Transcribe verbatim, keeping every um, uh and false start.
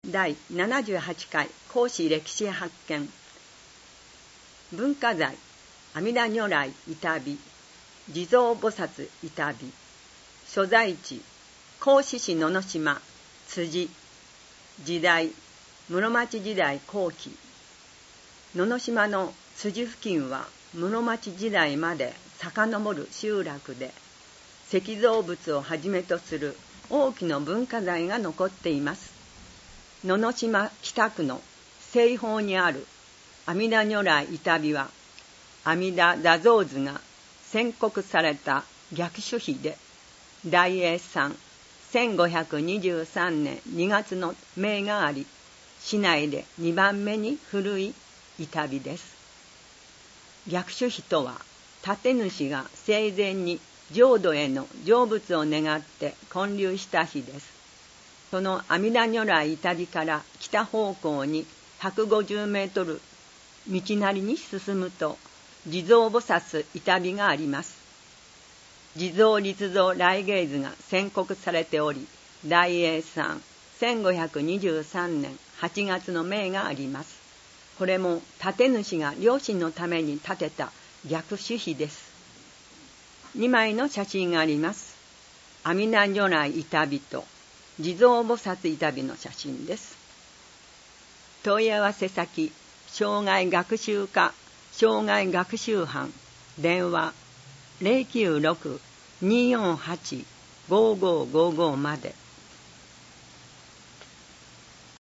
だいななじゅうはちかい孔子歴史発見。文化財阿弥陀如来伊丹地蔵菩薩伊丹所在地孔子市野々島辻時代室町時代後期。野々島の辻付近は室町時代まで遡る集落で、石造物をはじめとする多くの文化財が残っています。野々島北区の西方にある阿弥陀如来伊丹は、阿弥陀座像図が宣告された逆種碑で、大永さんせんごひゃくにじゅうさんねんにがつの銘があり、市内でにばんめに古い伊丹です。逆種碑とは、建主が生前に浄土への成仏を願って建立した碑です。その阿弥陀如来伊丹から北方向にひゃくごじゅうメートル道なりに進むと、地蔵菩薩伊丹があります。地蔵立像来迎図が宣告されており、大永さんせんごひゃくにじゅうさんねんはちがつの銘があります。これも建主が両親のために建てた逆種碑です。にまいの写真があります。阿弥陀如来伊丹と地蔵菩薩伊丹の写真です。問い合わせ先、障害学習課障害学習班、電話 ゼロきゅうろく にーよんはち ごーごーごーごー まで。